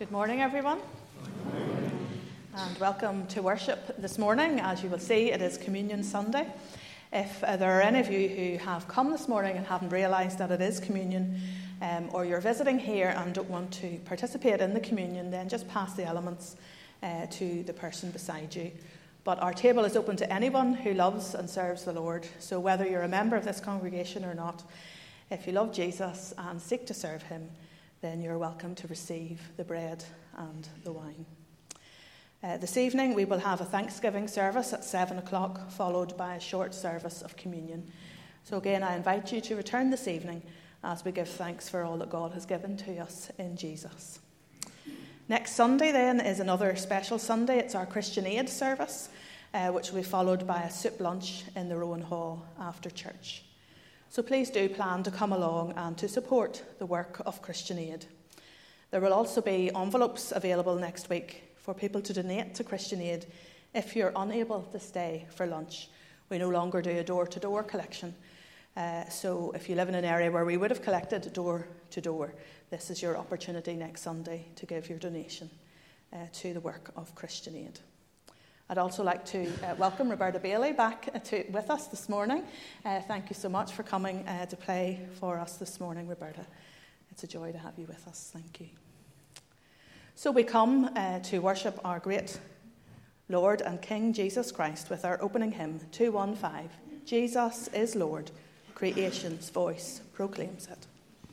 Good morning, everyone, and welcome to worship this morning. As you will see, it is Communion Sunday. If there are any of you who have come this morning and haven't realised that it is communion, or you're visiting here and don't want to participate in the communion, then just pass the elements to the person beside you. But our table is open to anyone who loves and serves the Lord. So whether you're a member of this congregation or not, if you love Jesus and seek to serve him, then you're welcome to receive the bread and the wine. This evening we will have a Thanksgiving service at 7 o'clock, followed by a short service of communion. So again, I invite you to return this evening as we give thanks for all that God has given to us in Jesus. Next Sunday then is another special Sunday. It's our Christian Aid service, which will be followed by a soup lunch in the Rowan Hall after church. So please do plan to come along and to support the work of Christian Aid. There will also be envelopes available next week for people to donate to Christian Aid if you're unable to stay for lunch. We no longer do a door-to-door collection. So if you live in an area where we would have collected door-to-door, this is your opportunity next Sunday to give your donation to the work of Christian Aid. I'd also like to welcome Roberta Bailey back with us this morning. Thank you so much for coming to play for us this morning, Roberta. It's a joy to have you with us. Thank you. So we come to worship our great Lord and King Jesus Christ with our opening hymn, 215, Jesus is Lord, creation's voice proclaims it.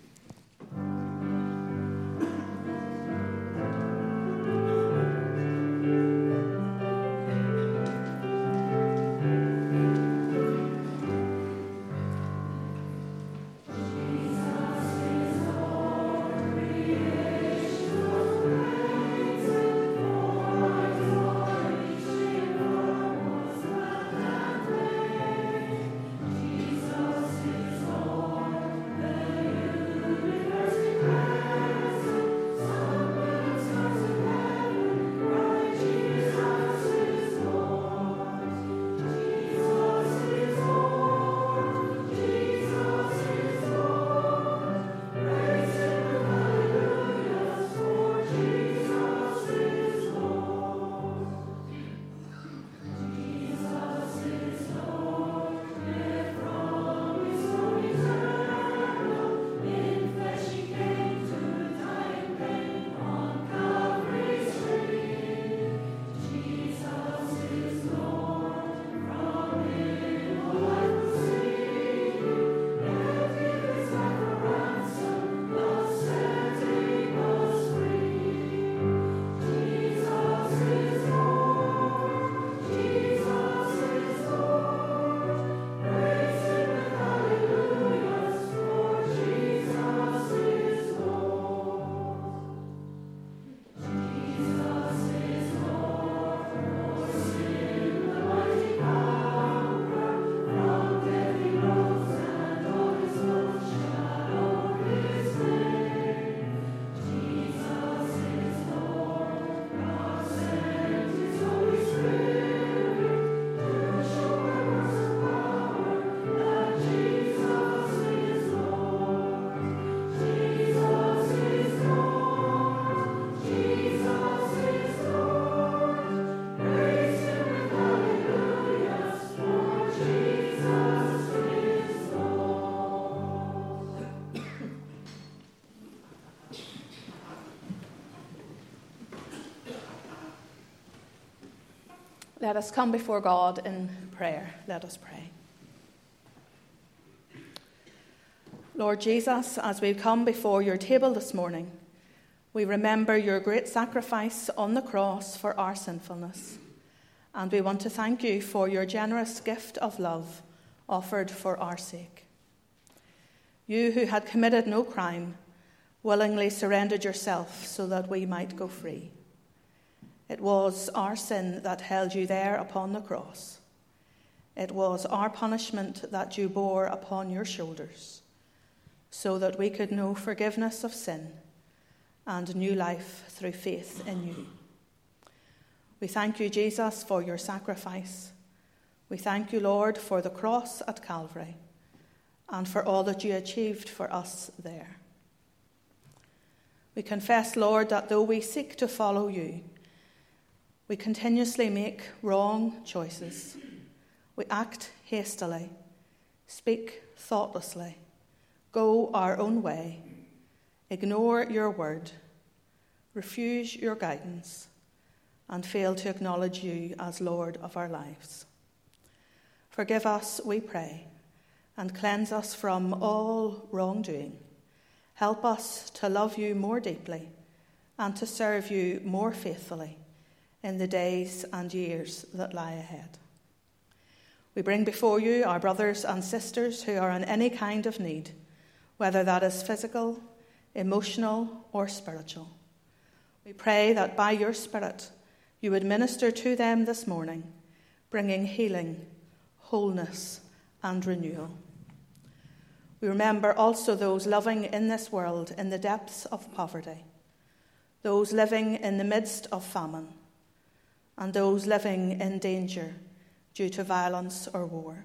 Let us come before God in prayer. Let us pray. Lord Jesus, as we come before your table this morning, we remember your great sacrifice on the cross for our sinfulness. And we want to thank you for your generous gift of love offered for our sake. You who had committed no crime willingly surrendered yourself so that we might go free. It was our sin that held you there upon the cross. It was our punishment that you bore upon your shoulders, so that we could know forgiveness of sin and new life through faith in you. We thank you, Jesus, for your sacrifice. We thank you, Lord, for the cross at Calvary and for all that you achieved for us there. We confess, Lord, that though we seek to follow you, we continuously make wrong choices. We act hastily, speak thoughtlessly, go our own way, ignore your word, refuse your guidance, and fail to acknowledge you as Lord of our lives. Forgive us, we pray, and cleanse us from all wrongdoing. Help us to love you more deeply and to serve you more faithfully in the days and years that lie ahead. We bring before you our brothers and sisters who are in any kind of need, whether that is physical, emotional, or spiritual. We pray that by your Spirit you would minister to them this morning, bringing healing, wholeness, and renewal. We remember also those living in this world in the depths of poverty, those living in the midst of famine, and those living in danger due to violence or war.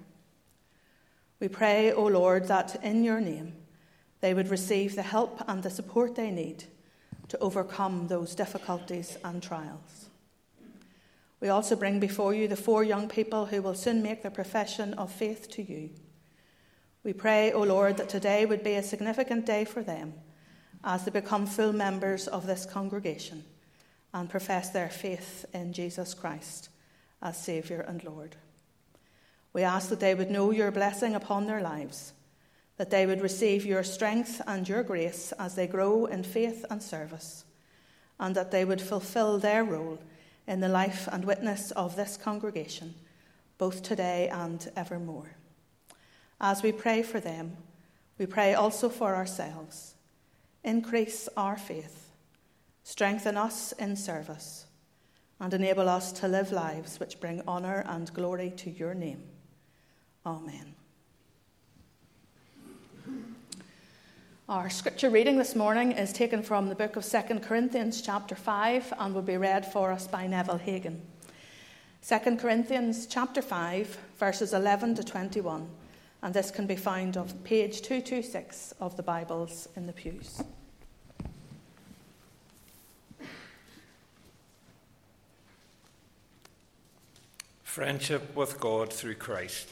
We pray, O Lord, that in your name they would receive the help and the support they need to overcome those difficulties and trials. We also bring before you the 4 young people who will soon make their profession of faith to you. We pray, O Lord, that today would be a significant day for them as they become full members of this congregation and profess their faith in Jesus Christ as Saviour and Lord. We ask that they would know your blessing upon their lives, that they would receive your strength and your grace as they grow in faith and service, and that they would fulfil their role in the life and witness of this congregation, both today and evermore. As we pray for them, we pray also for ourselves. Increase our faith, strengthen us in service, and enable us to live lives which bring honour and glory to your name. Amen. Our scripture reading this morning is taken from the book of 2 Corinthians chapter 5 and will be read for us by Neville Hagan. 2 Corinthians chapter 5 verses 11 to 21, and this can be found on page 226 of the Bibles in the pews. Friendship with God through Christ.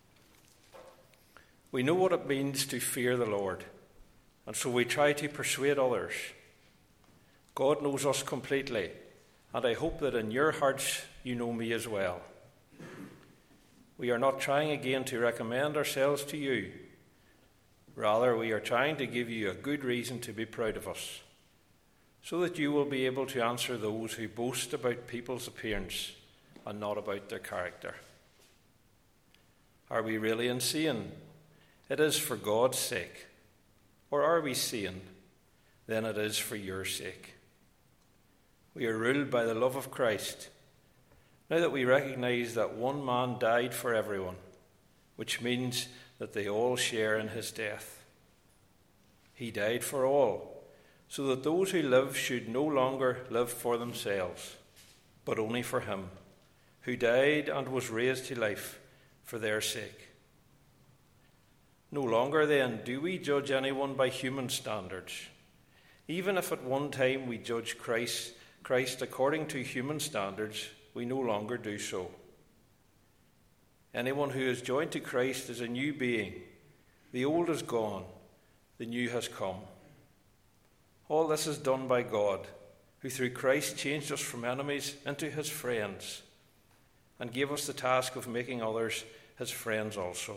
We know what it means to fear the Lord, and so we try to persuade others. God knows us completely, and I hope that in your hearts you know me as well. We are not trying again to recommend ourselves to you. Rather, we are trying to give you a good reason to be proud of us, so that you will be able to answer those who boast about people's appearance and not about their character. Are we really insane? It is for God's sake. Or are we sane? Then it is for your sake. We are ruled by the love of Christ. Now that we recognize that one man died for everyone, which means that they all share in his death. He died for all, so that those who live should no longer live for themselves, but only for him, who died and was raised to life for their sake. No longer then do we judge anyone by human standards. Even if at one time we judged Christ according to human standards, we no longer do so. Anyone who is joined to Christ is a new being. The old is gone, the new has come. All this is done by God, who through Christ changed us from enemies into his friends, and gave us the task of making others his friends also.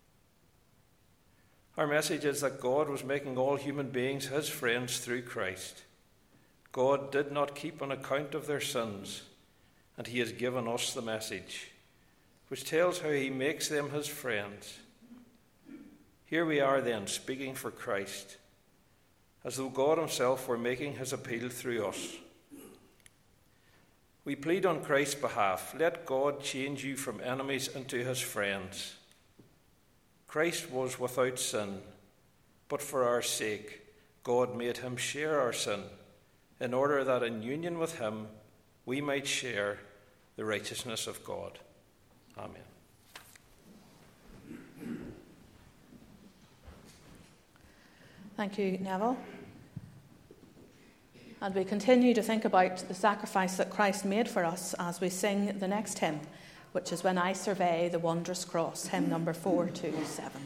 Our message is that God was making all human beings his friends through Christ. God did not keep an account of their sins, and he has given us the message, which tells how he makes them his friends. Here we are then, speaking for Christ, as though God himself were making his appeal through us. We plead on Christ's behalf, let God change you from enemies into his friends. Christ was without sin, but for our sake, God made him share our sin, in order that in union with him, we might share the righteousness of God. Amen. Thank you, Neville. And we continue to think about the sacrifice that Christ made for us as we sing the next hymn, which is When I Survey the Wondrous Cross, hymn number 427.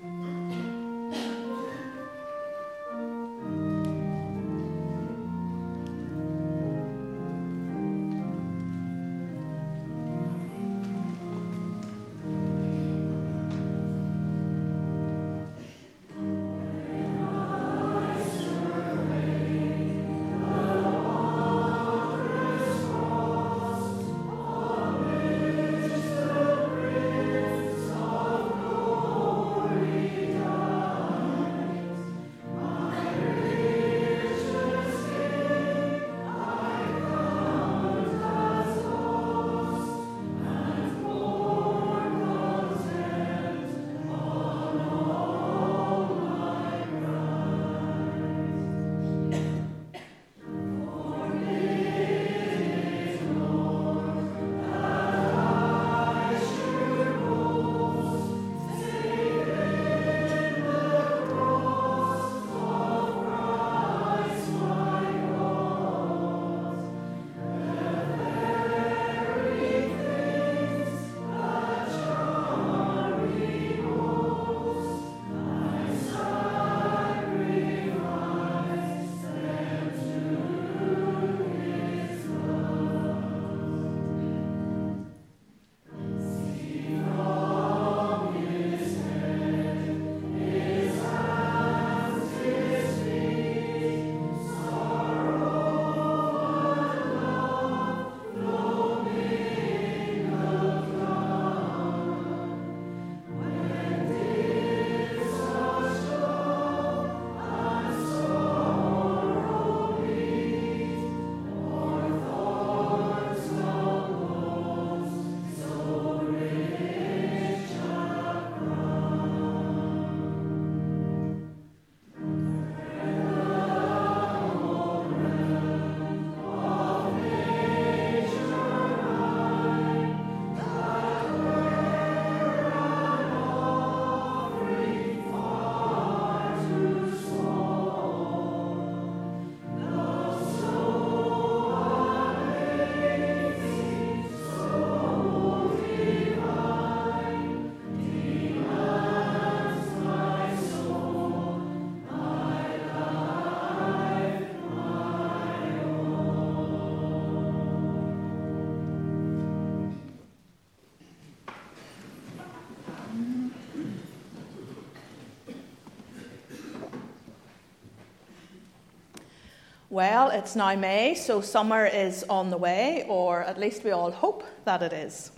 Well, it's now May, so summer is on the way, or at least we all hope that it is.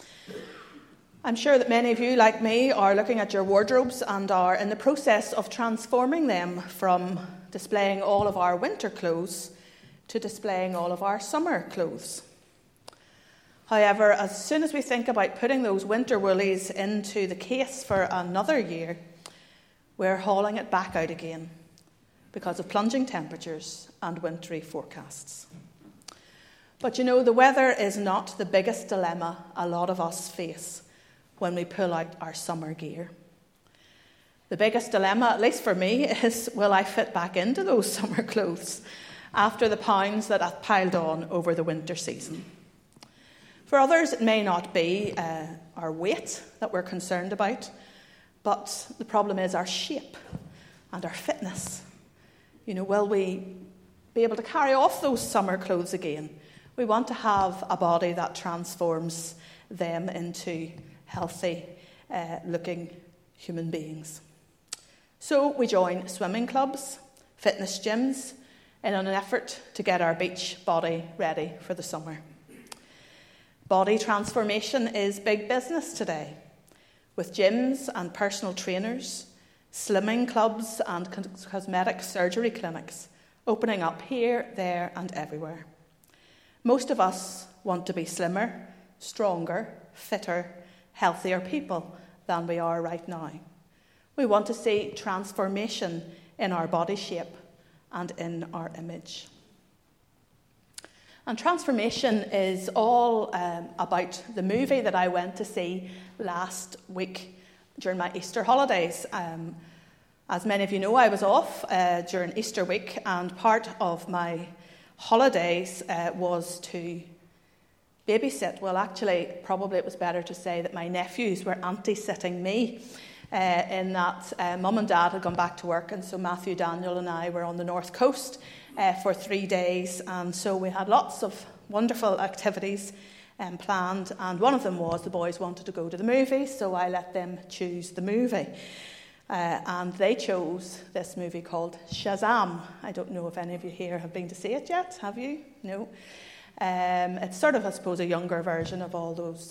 I'm sure that many of you, like me, are looking at your wardrobes and are in the process of transforming them from displaying all of our winter clothes to displaying all of our summer clothes. However, as soon as we think about putting those winter woolies into the case for another year, we're hauling it back out again because of plunging temperatures and wintry forecasts. But you know, the weather is not the biggest dilemma a lot of us face when we pull out our summer gear. The biggest dilemma, at least for me, is will I fit back into those summer clothes after the pounds that I've piled on over the winter season? For others, it may not be our weight that we're concerned about, but the problem is our shape and our fitness. You know, will we be able to carry off those summer clothes again? We want to have a body that transforms them into healthy looking human beings. So we join swimming clubs, fitness gyms, in an effort to get our beach body ready for the summer. Body transformation is big business today, with gyms and personal trainers, slimming clubs and cosmetic surgery clinics opening up here, there and everywhere. Most of us want to be slimmer, stronger, fitter, healthier people than we are right now. We want to see transformation in our body shape and in our image. And transformation is all about the movie that I went to see last week during my Easter holidays. As many of you know, I was off during Easter week, and part of my holidays was to babysit. Well, actually, probably it was better to say that my nephews were auntie-sitting me, in that Mum and Dad had gone back to work, and so Matthew, Daniel and I were on the north coast for 3 days, and so we had lots of wonderful activities planned, and one of them was the boys wanted to go to the movie, so I let them choose the movie. And they chose this movie called Shazam. I don't know if any of you here have been to see it yet. Have you? No. It's sort of, I suppose, a younger version of all those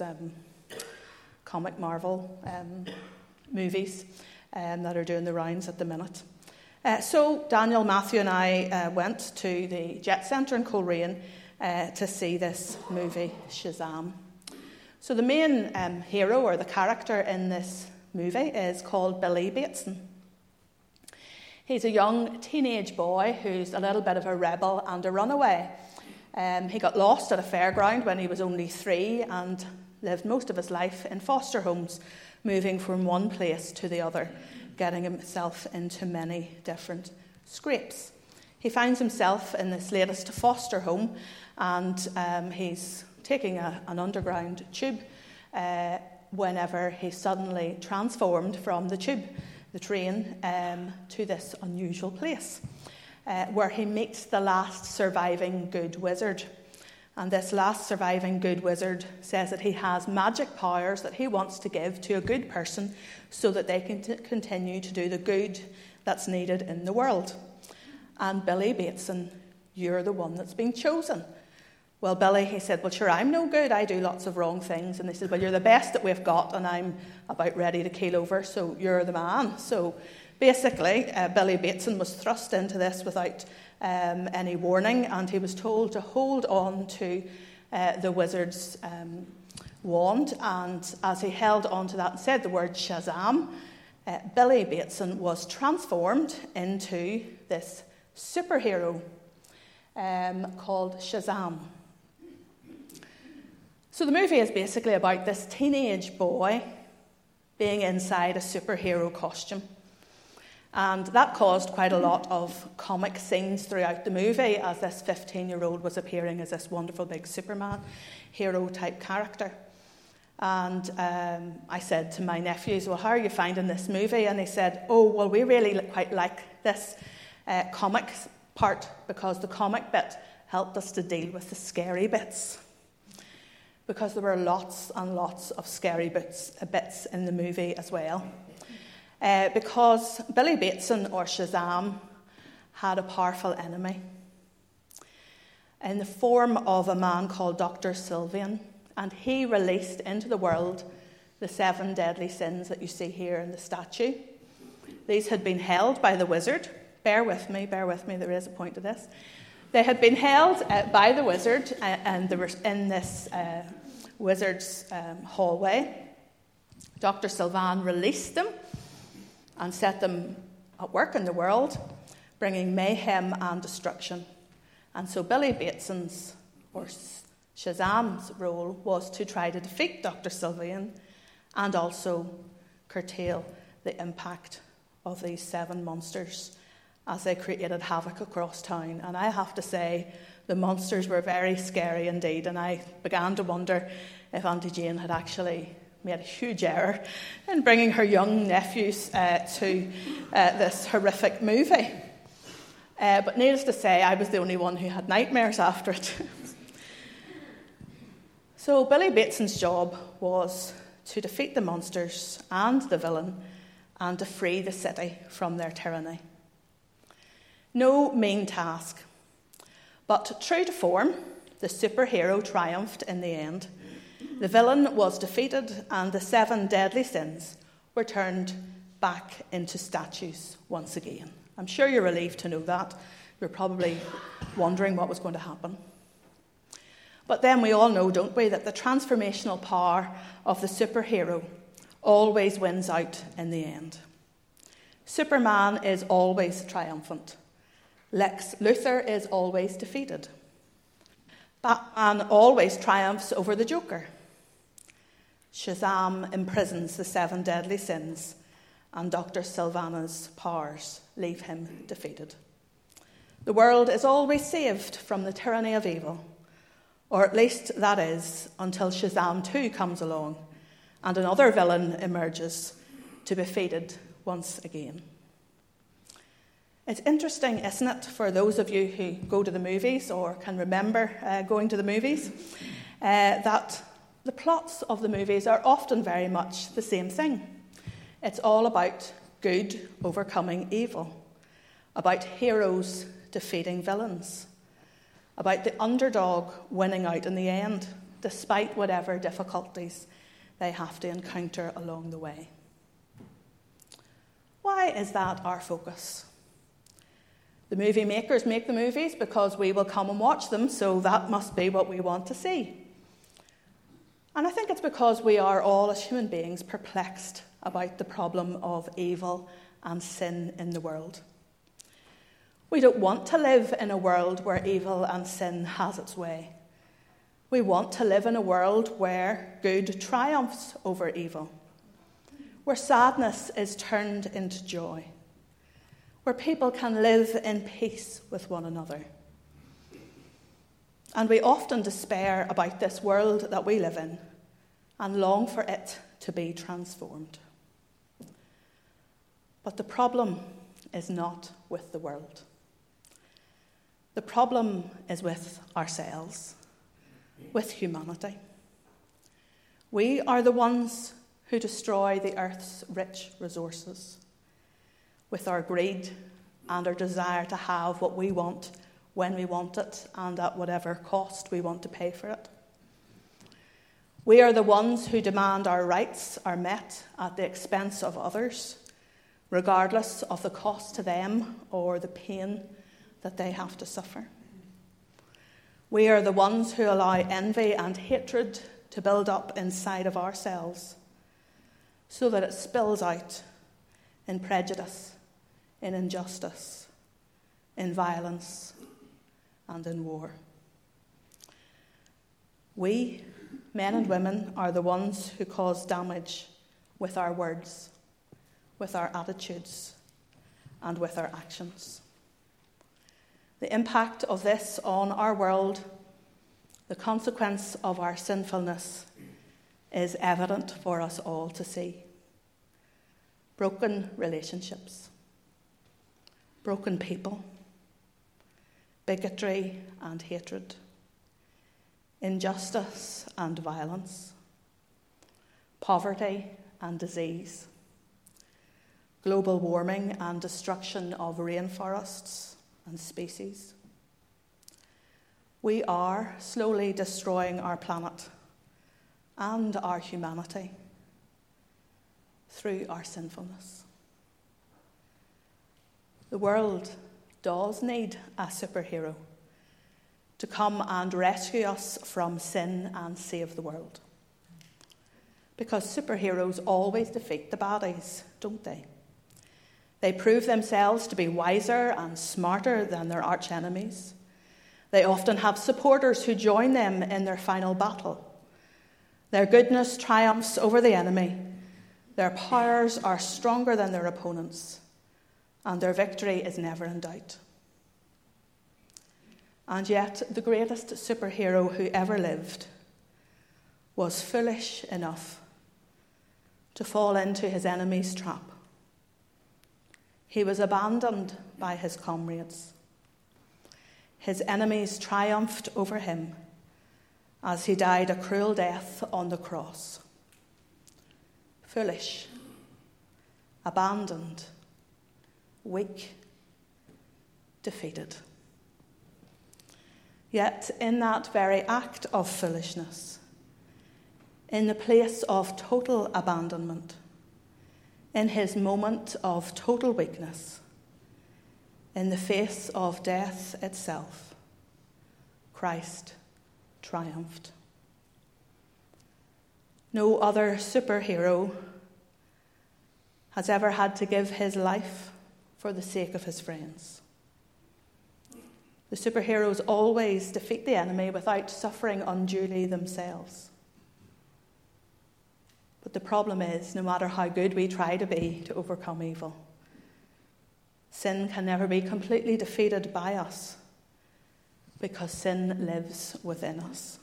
comic Marvel movies that are doing the rounds at the minute. So Daniel, Matthew and I went to the Jet Centre in Coleraine to see this movie, Shazam. So the main hero, or the character in this movie, is called Billy Bateson. He's a young teenage boy who's a little bit of a rebel and a runaway. He got lost at a fairground when he was only 3 and lived most of his life in foster homes, moving from one place to the other, getting himself into many different scrapes. He finds himself in this latest foster home, and he's taking an underground tube whenever he's suddenly transformed from the tube, the train, to this unusual place, where he meets the last surviving good wizard. And this last surviving good wizard says that he has magic powers that he wants to give to a good person so that they can continue to do the good that's needed in the world. And Billy Bateson, you're the one that's been chosen. Well, Billy, he said, well, sure, I'm no good. I do lots of wrong things. And they said, well, you're the best that we've got, and I'm about ready to keel over, so you're the man. So basically, Billy Bateson was thrust into this without any warning, and he was told to hold on to the wizard's wand. And as he held on to that and said the word Shazam, Billy Bateson was transformed into this superhero called Shazam. So the movie is basically about this teenage boy being inside a superhero costume. And that caused quite a lot of comic scenes throughout the movie, as this 15-year-old was appearing as this wonderful big Superman hero-type character. And I said to my nephews, well, how are you finding this movie? And they said, oh, well, we really quite like this comic part, because the comic bit helped us to deal with the scary bits. Because there were lots and lots of scary bits in the movie as well. Because Billy Bateson, or Shazam, had a powerful enemy in the form of a man called Dr. Sylvian, and he released into the world the 7 deadly sins that you see here in the statue. These had been held by the wizard. Bear with me, there is a point to this. They had been held by the wizard, and they were in this wizard's hallway. Dr. Sylvan released them and set them at work in the world, bringing mayhem and destruction. And so Billy Bateson's, or Shazam's, role was to try to defeat Dr. Sylvian and also curtail the impact of these 7 monsters as they created havoc across town. And I have to say, the monsters were very scary indeed, and I began to wonder if Auntie Jane had actually made a huge error in bringing her young nephews to this horrific movie. But needless to say, I was the only one who had nightmares after it. So Billy Bateson's job was to defeat the monsters and the villain and to free the city from their tyranny. No mean task. But true to form, the superhero triumphed in the end. The villain was defeated, and the 7 deadly sins were turned back into statues once again. I'm sure you're relieved to know that. You're probably wondering what was going to happen. But then we all know, don't we, that the transformational power of the superhero always wins out in the end. Superman is always triumphant. Lex Luthor is always defeated. Batman always triumphs over the Joker. Shazam imprisons the 7 deadly sins, and Dr. Sylvana's powers leave him defeated. The world is always saved from the tyranny of evil, or at least that is until Shazam 2 comes along and another villain emerges to be defeated once again. It's interesting, isn't it, for those of you who go to the movies or can remember going to the movies, that the plots of the movies are often very much the same thing. It's all about good overcoming evil, about heroes defeating villains, about the underdog winning out in the end, despite whatever difficulties they have to encounter along the way. Why is that our focus? The movie makers make the movies because we will come and watch them, so that must be what we want to see. And I think it's because we are all, as human beings, perplexed about the problem of evil and sin in the world. We don't want to live in a world where evil and sin has its way. We want to live in a world where good triumphs over evil, where sadness is turned into joy, where people can live in peace with one another. And we often despair about this world that we live in and long for it to be transformed. But the problem is not with the world. The problem is with ourselves, with humanity. We are the ones who destroy the earth's rich resources with our greed and our desire to have what we want when we want it and at whatever cost we want to pay for it. We are the ones who demand our rights are met at the expense of others, regardless of the cost to them or the pain that they have to suffer. We are the ones who allow envy and hatred to build up inside of ourselves so that it spills out in prejudice, in injustice, in violence, and in war. We, men and women, are the ones who cause damage with our words, with our attitudes, and with our actions. The impact of this on our world, the consequence of our sinfulness, is evident for us all to see. Broken relationships, broken people, bigotry and hatred, injustice and violence, poverty and disease, global warming and destruction of rainforests and species. We are slowly destroying our planet and our humanity through our sinfulness. The world does need a superhero to come and rescue us from sin and save the world. Because superheroes always defeat the baddies, don't they? They prove themselves to be wiser and smarter than their arch-enemies. They often have supporters who join them in their final battle. Their goodness triumphs over the enemy. Their powers are stronger than their opponents, and their victory is never in doubt. And yet, the greatest superhero who ever lived was foolish enough to fall into his enemy's trap. He was abandoned by his comrades. His enemies triumphed over him as he died a cruel death on the cross. Foolish, abandoned, weak, defeated. Yet in that very act of foolishness, in the place of total abandonment, in his moment of total weakness, in the face of death itself, Christ triumphed. No other superhero has ever had to give his life for the sake of his friends. The superheroes always defeat the enemy without suffering unduly themselves. But the problem is, no matter how good we try to be to overcome evil, Sin can never be completely defeated by us because sin lives within us.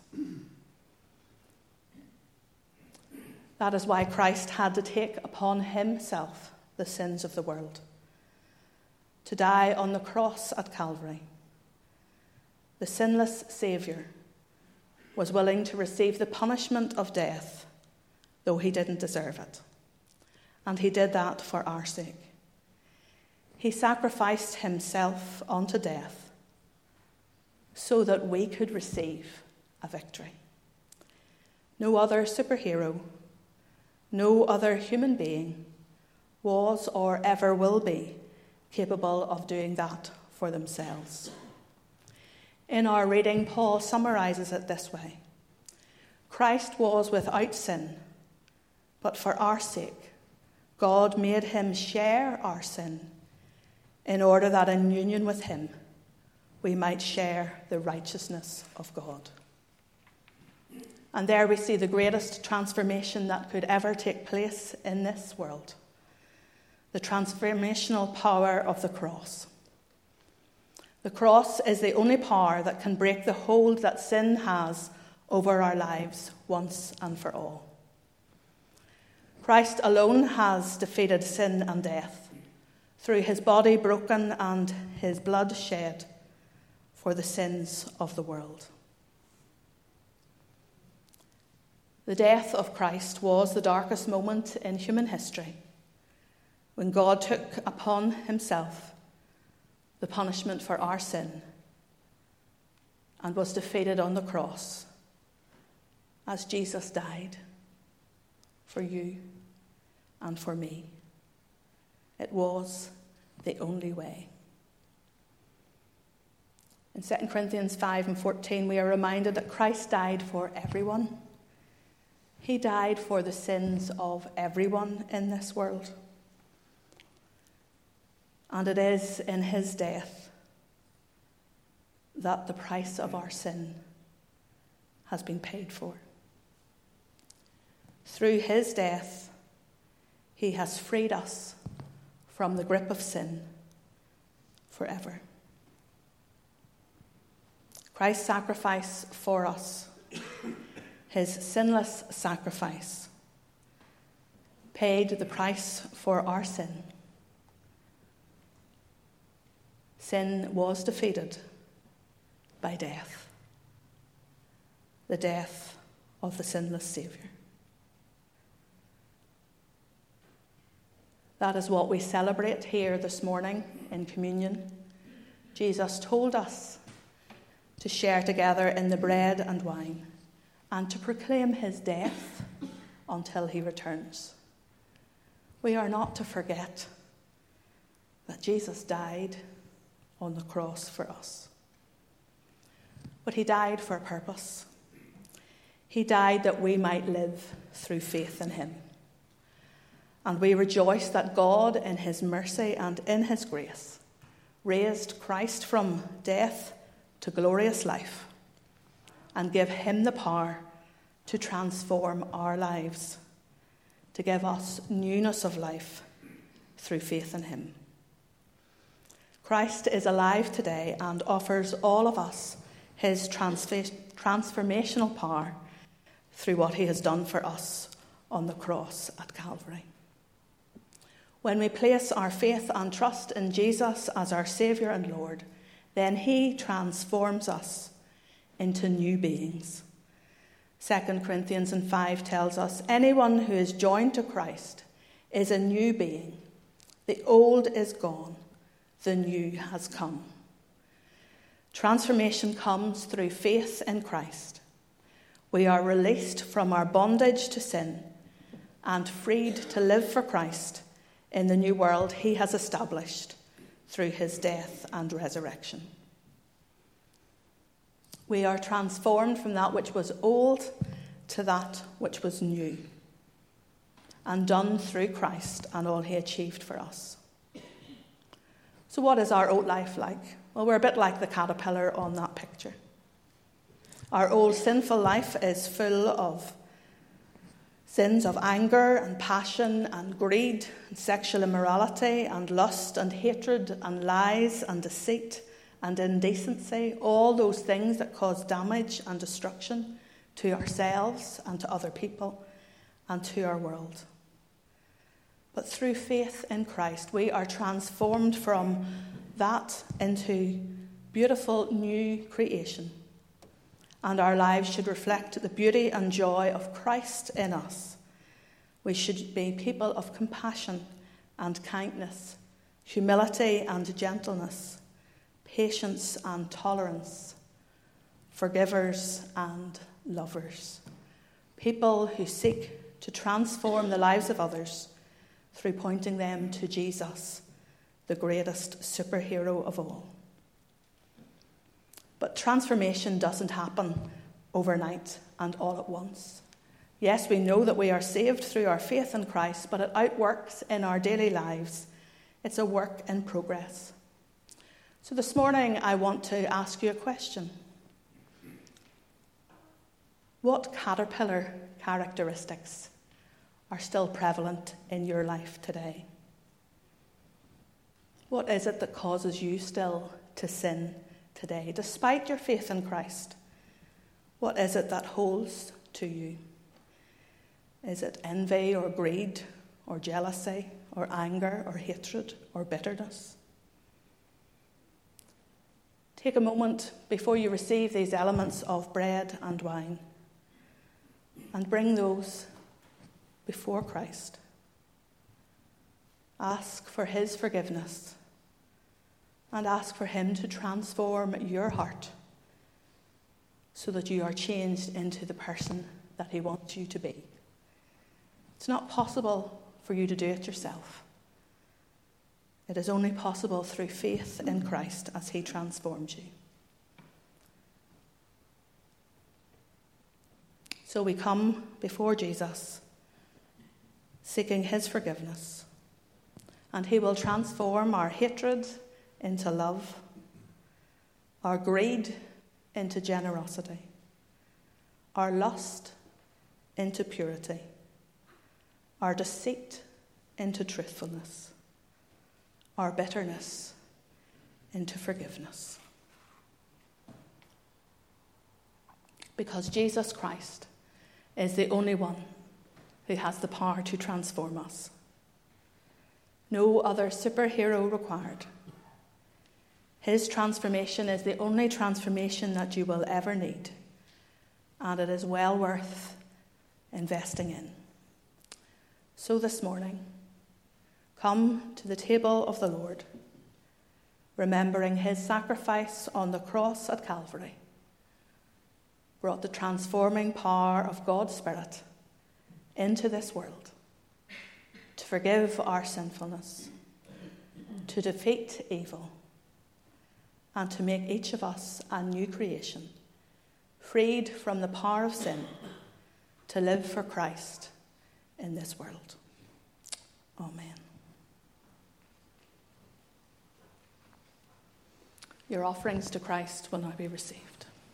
That is why Christ had to take upon himself the sins of the world, to die on the cross at Calvary. The sinless Saviour was willing to receive the punishment of death, though he didn't deserve it. And he did that for our sake. He sacrificed himself unto death so that we could receive a victory. No other superhero, no other human being was or ever will be capable of doing that for themselves. In our reading, Paul summarizes it this way: Christ was without sin, but for our sake, God made him share our sin in order that in union with him, we might share the righteousness of God. And there we see the greatest transformation that could ever take place in this world: the transformational power of the cross. The cross is the only power that can break the hold that sin has over our lives once and for all. Christ alone has defeated sin and death through his body broken and his blood shed for the sins of the world. The death of Christ was the darkest moment in human history, when God took upon himself the punishment for our sin and was defeated on the cross as Jesus died for you and for me. It was the only way. In 2 Corinthians 5:14, we are reminded that Christ died for everyone. He died for the sins of everyone in this world. And it is in his death that the price of our sin has been paid for. Through his death, he has freed us from the grip of sin forever. Christ's sacrifice for us, his sinless sacrifice, paid the price for our sin. Sin was defeated by death, the death of the sinless Saviour. That is what we celebrate here this morning in communion. Jesus told us to share together in the bread and wine and to proclaim his death until he returns. We are not to forget that Jesus died on the cross for us. But he died for a purpose. He died that we might live through faith in him. And we rejoice that God, in his mercy and in his grace, raised Christ from death to glorious life and give him the power to transform our lives, to give us newness of life through faith in him. Christ is alive today and offers all of us his transformational power through what he has done for us on the cross at Calvary. When we place our faith and trust in Jesus as our Saviour and Lord, then he transforms us into new beings. 2 Corinthians 5 tells us, anyone who is joined to Christ is a new being. The old is gone, the new has come. Transformation comes through faith in Christ. We are released from our bondage to sin and freed to live for Christ in the new world he has established through his death and resurrection. We are transformed from that which was old to that which was new, and done through Christ and all he achieved for us. So what is our old life like? Well, we're a bit like the caterpillar on that picture. Our old sinful life is full of Sins of anger and passion and greed and sexual immorality and lust and hatred and lies and deceit and indecency, all those things that cause damage and destruction to ourselves and to other people and to our world. But through faith in Christ, we are transformed from that into beautiful new creation. And our lives should reflect the beauty and joy of Christ in us. We should be people of compassion and kindness, humility and gentleness, patience and tolerance, forgivers and lovers. People who seek to transform the lives of others through pointing them to Jesus, the greatest superhero of all. But transformation doesn't happen overnight and all at once. Yes, we know that we are saved through our faith in Christ, but it outworks in our daily lives. It's a work in progress. So this morning I want to ask you a question. What caterpillar characteristics are still prevalent in your life today? What is it that causes you still to sin today, despite your faith in Christ? What is it that holds to you? Is it envy or greed or jealousy or anger or hatred or bitterness? Take a moment before you receive these elements of bread and wine and bring those before Christ. Ask for his forgiveness and ask for him to transform your heart so that you are changed into the person that he wants you to be. It's not possible for you to do it yourself. It is only possible through faith in Christ as he transforms you. So we come before Jesus, seeking his forgiveness, and he will transform our hatred into love, our greed into generosity, our lust into purity, our deceit into truthfulness, our bitterness into forgiveness. Because Jesus Christ is the only one who has the power to transform us. No other superhero required. His transformation is the only transformation that you will ever need, and it is well worth investing in. So this morning, come to the table of the Lord, remembering his sacrifice on the cross at Calvary brought the transforming power of God's Spirit into this world to forgive our sinfulness, to defeat evil, and to make each of us a new creation, freed from the power of sin, to live for Christ in this world. Amen. Your offerings to Christ will now be received.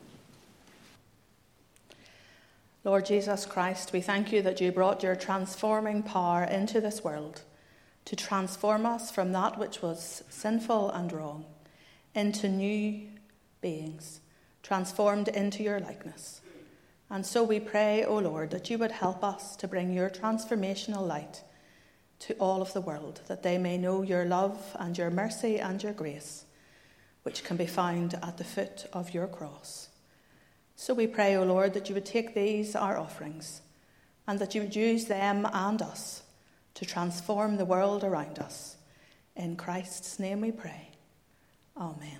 Lord Jesus Christ, we thank you that you brought your transforming power into this world to transform us from that which was sinful and wrong into new beings, transformed into your likeness. And so we pray, O Lord, that you would help us to bring your transformational light to all of the world, that they may know your love and your mercy and your grace, which can be found at the foot of your cross. So we pray, O Lord, that you would take these, our offerings, and that you would use them and us to transform the world around us. In Christ's name we pray. Amen.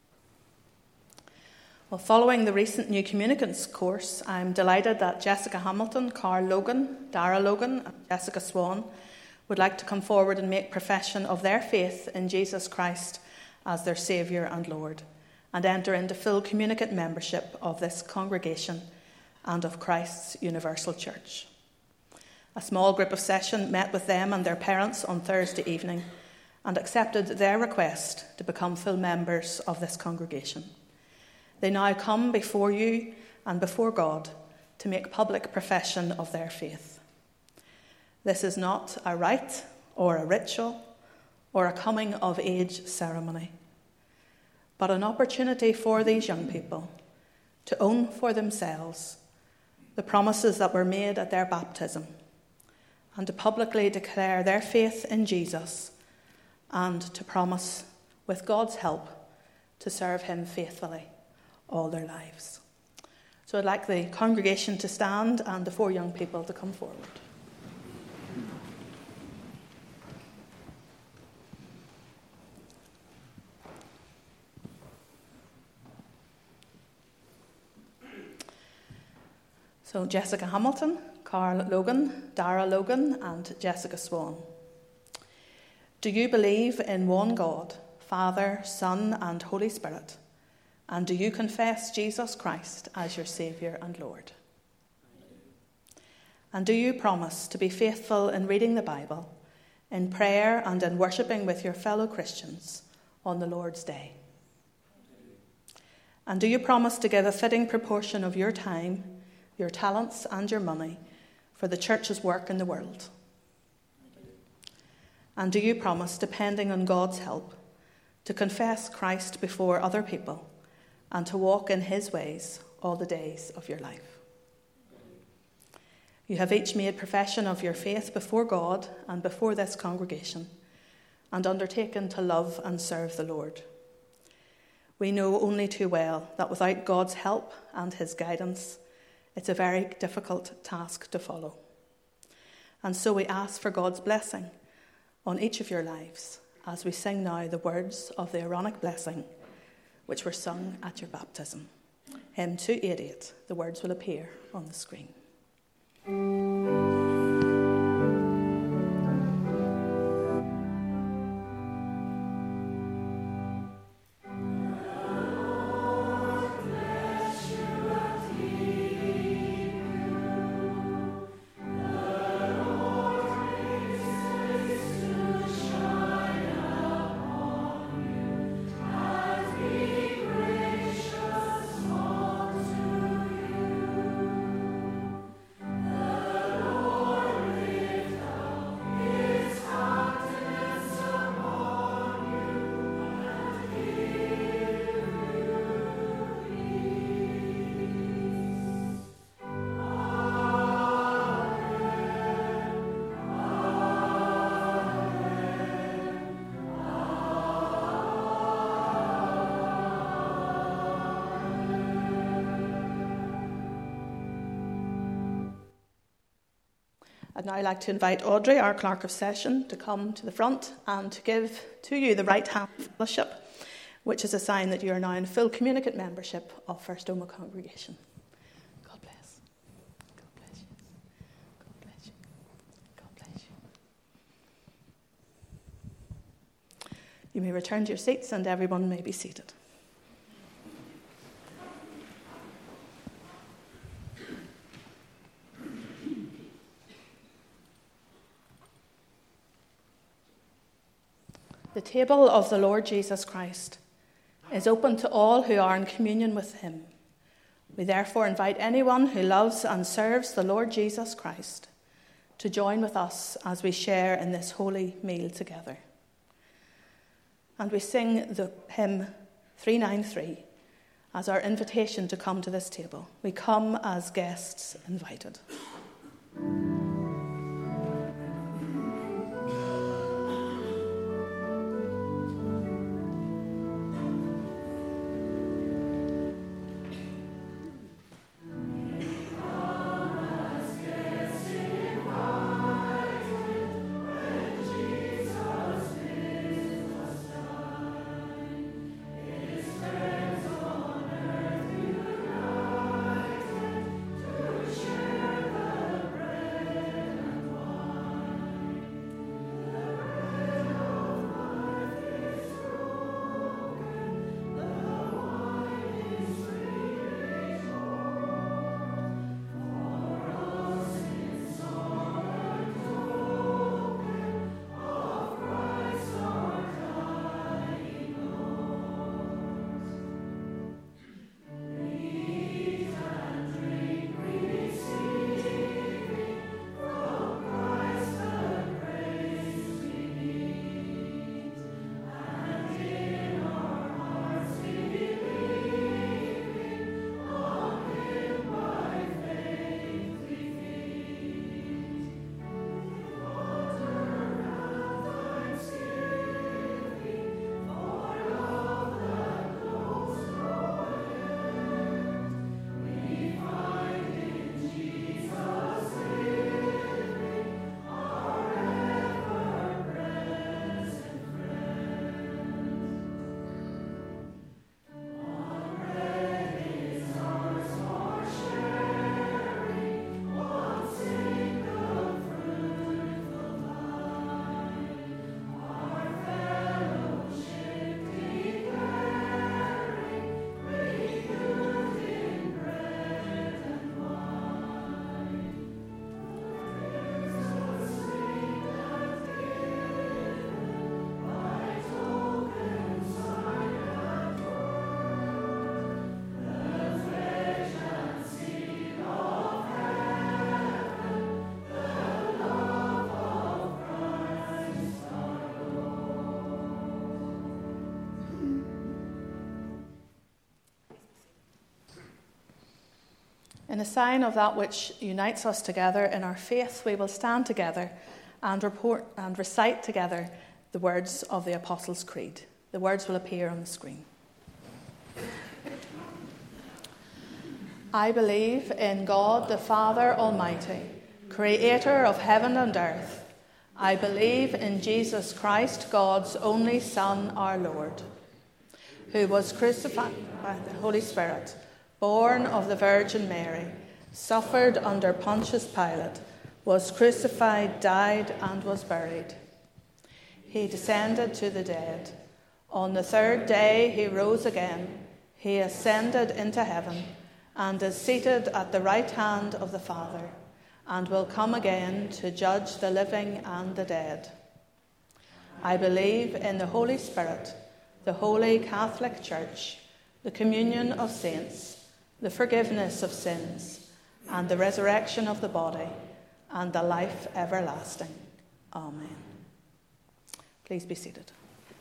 Well, following the recent New Communicants course, I'm delighted that Jessica Hamilton, Carl Logan, Dara Logan, and Jessica Swan would like to come forward and make profession of their faith in Jesus Christ as their Saviour and Lord, and enter into full communicant membership of this congregation and of Christ's Universal Church. A small group of session met with them and their parents on Thursday evening and accepted their request to become full members of this congregation. They now come before you and before God to make public profession of their faith. This is not a rite or a ritual or a coming-of-age ceremony, but an opportunity for these young people to own for themselves the promises that were made at their baptism and to publicly declare their faith in Jesus and to promise, with God's help, to serve him faithfully all their lives. So I'd like the congregation to stand and the 4 young people to come forward. So Jessica Hamilton, Carl Logan, Dara Logan and Jessica Swan. Do you believe in one God, Father, Son and Holy Spirit? And do you confess Jesus Christ as your Saviour and Lord? And do you promise to be faithful in reading the Bible, in prayer and in worshipping with your fellow Christians on the Lord's Day? And do you promise to give a fitting proportion of your time, your talents and your money for the church's work in the world? And do you promise, depending on God's help, to confess Christ before other people and to walk in his ways all the days of your life? You have each made profession of your faith before God and before this congregation and undertaken to love and serve the Lord. We know only too well that without God's help and his guidance, it's a very difficult task to follow. And so we ask for God's blessing on each of your lives as we sing now the words of the Aaronic blessing which were sung at your baptism. Hymn 288, the words will appear on the screen. I'd now like to invite Audrey, our Clerk of Session, to come to the front and to give to you the right hand fellowship, which is a sign that you are now in full communicant membership of First Omagh congregation. God bless. God bless you. God bless you. God bless you. You may return to your seats and everyone may be seated. The table of the Lord Jesus Christ is open to all who are in communion with him. We therefore invite anyone who loves and serves the Lord Jesus Christ to join with us as we share in this holy meal together. And we sing the hymn 393 as our invitation to come to this table. We come as guests invited. In a sign of that which unites us together in our faith, we will stand together and report and recite together the words of the Apostles' Creed. The words will appear on the screen. I believe in God the Father Almighty, creator of heaven and earth. I believe in Jesus Christ, God's only Son, our Lord, who was crucified by the Holy Spirit, born of the Virgin Mary, suffered under Pontius Pilate, was crucified, died, and was buried. He descended to the dead. On the third day he rose again. He ascended into heaven and is seated at the right hand of the Father, and will come again to judge the living and the dead. I believe in the Holy Spirit, the Holy Catholic Church, the communion of saints, the forgiveness of sins, and the resurrection of the body, and the life everlasting. Amen. Please be seated.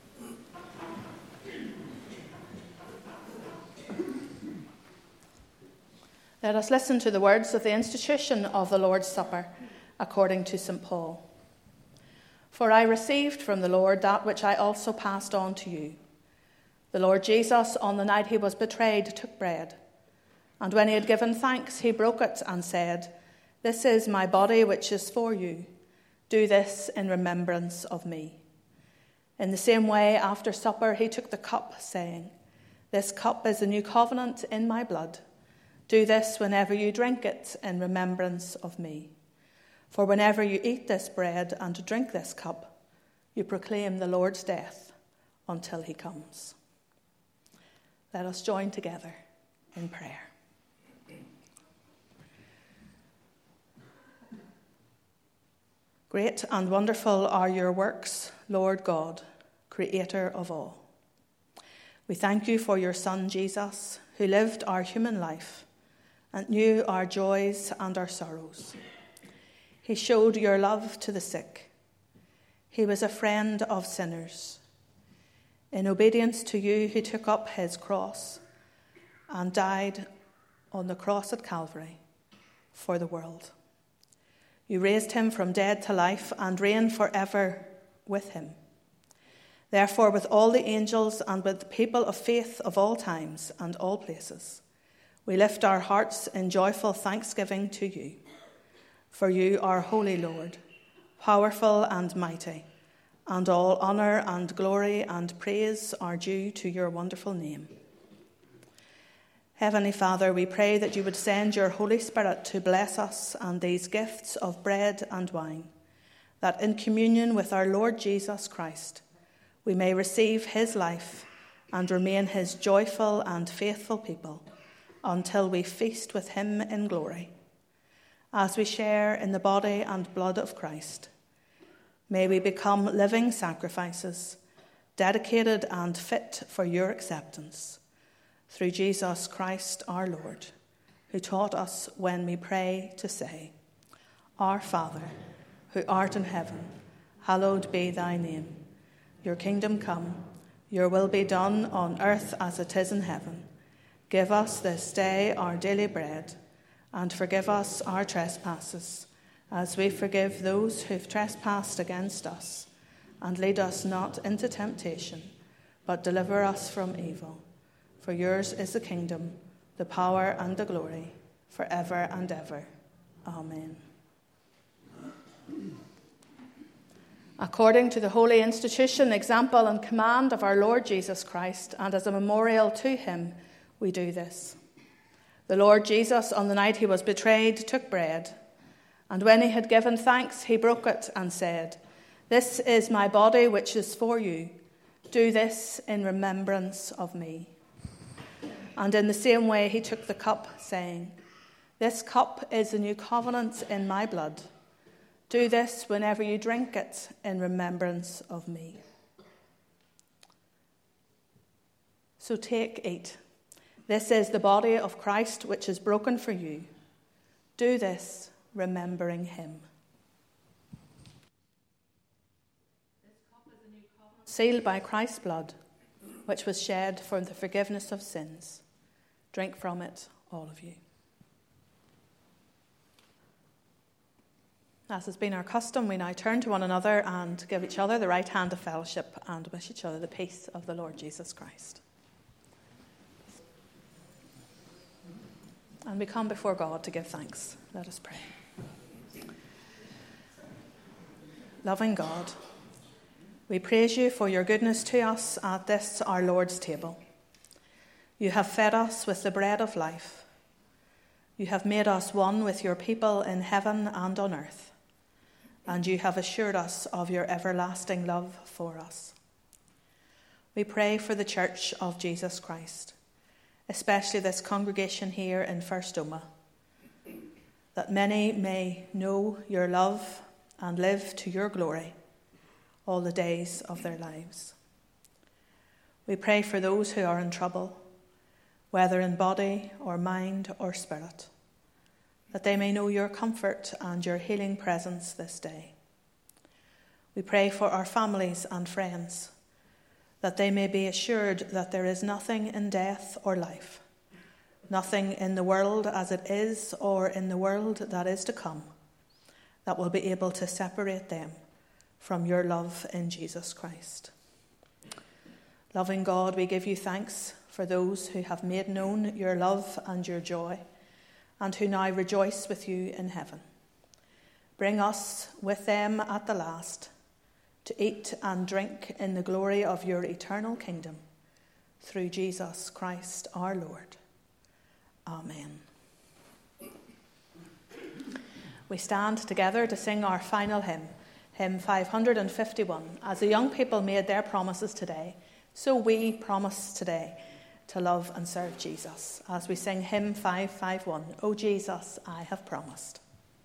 Let us listen to the words of the institution of the Lord's Supper, according to St. Paul. For I received from the Lord that which I also passed on to you. The Lord Jesus, on the night he was betrayed, took bread. And when he had given thanks, he broke it and said, "This is my body which is for you. Do this in remembrance of me." In the same way, after supper, he took the cup, saying, "This cup is the new covenant in my blood. Do this whenever you drink it in remembrance of me. For whenever you eat this bread and drink this cup, you proclaim the Lord's death until he comes." Let us join together in prayer. Great and wonderful are your works, Lord God, creator of all. We thank you for your Son, Jesus, who lived our human life and knew our joys and our sorrows. He showed your love to the sick. He was a friend of sinners. In obedience to you, he took up his cross and died on the cross at Calvary for the world. You raised him from dead to life and reign forever with him. Therefore, with all the angels and with the people of faith of all times and all places, we lift our hearts in joyful thanksgiving to you. For you are holy, Lord, powerful and mighty, and all honour and glory and praise are due to your wonderful name. Heavenly Father, we pray that you would send your Holy Spirit to bless us and these gifts of bread and wine, that in communion with our Lord Jesus Christ, we may receive his life and remain his joyful and faithful people until we feast with him in glory. As we share in the body and blood of Christ, may we become living sacrifices, dedicated and fit for your acceptance, through Jesus Christ our Lord, who taught us when we pray to say, "Our Father, who art in heaven, hallowed be thy name. Your kingdom come, your will be done on earth as it is in heaven. Give us this day our daily bread, and forgive us our trespasses, as we forgive those who've trespassed against us. And lead us not into temptation, but deliver us from evil. For yours is the kingdom, the power, and the glory, forever and ever. Amen." According to the holy institution, example, and command of our Lord Jesus Christ, and as a memorial to him, we do this. The Lord Jesus, on the night he was betrayed, took bread, and when he had given thanks, he broke it and said, "This is my body which is for you. Do this in remembrance of me." And in the same way he took the cup, saying, "This cup is the new covenant in my blood. Do this whenever you drink it in remembrance of me." So take, eat. This is the body of Christ which is broken for you. Do this remembering him. This cup is the new covenant, sealed by Christ's blood, which was shed for the forgiveness of sins. Drink from it, all of you. As has been our custom, we now turn to one another and give each other the right hand of fellowship and wish each other the peace of the Lord Jesus Christ. And we come before God to give thanks. Let us pray. Loving God, we praise you for your goodness to us at this, our Lord's table. You have fed us with the bread of life. You have made us one with your people in heaven and on earth. And you have assured us of your everlasting love for us. We pray for the Church of Jesus Christ, especially this congregation here in First Omagh, that many may know your love and live to your glory all the days of their lives. We pray for those who are in trouble, whether in body or mind or spirit, that they may know your comfort and your healing presence this day. We pray for our families and friends, that they may be assured that there is nothing in death or life, nothing in the world as it is or in the world that is to come, that will be able to separate them from your love in Jesus Christ. Loving God, we give you thanks for those who have made known your love and your joy, and who now rejoice with you in heaven. Bring us with them at the last to eat and drink in the glory of your eternal kingdom, through Jesus Christ our Lord. Amen. We stand together to sing our final hymn, hymn 551. As the young people made their promises today, so we promise today to love and serve Jesus, as we sing hymn 551, O Jesus, I have promised.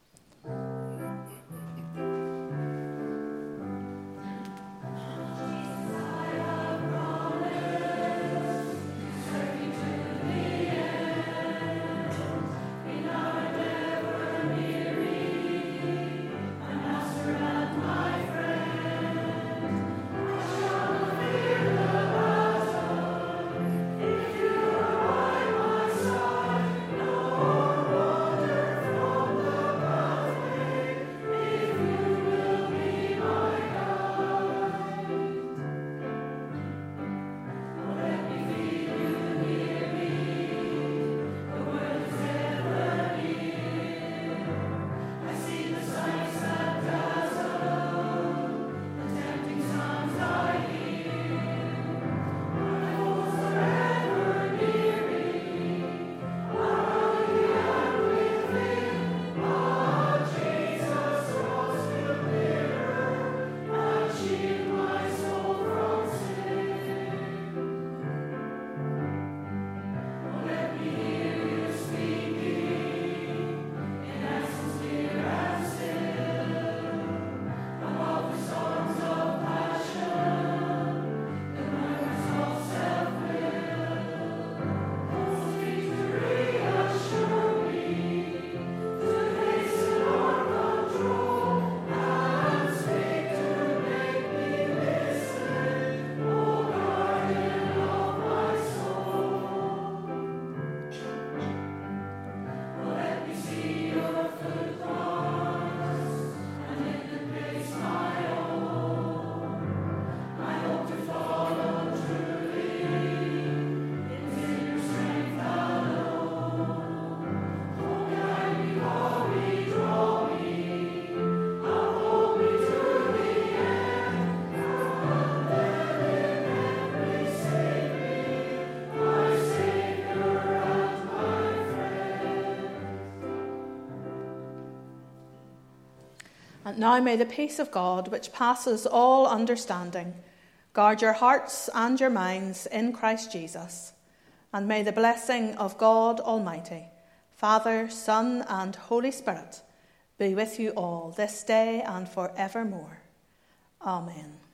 And now may the peace of God, which passes all understanding, guard your hearts and your minds in Christ Jesus. And may the blessing of God Almighty, Father, Son, and Holy Spirit be with you all this day and forevermore. Amen.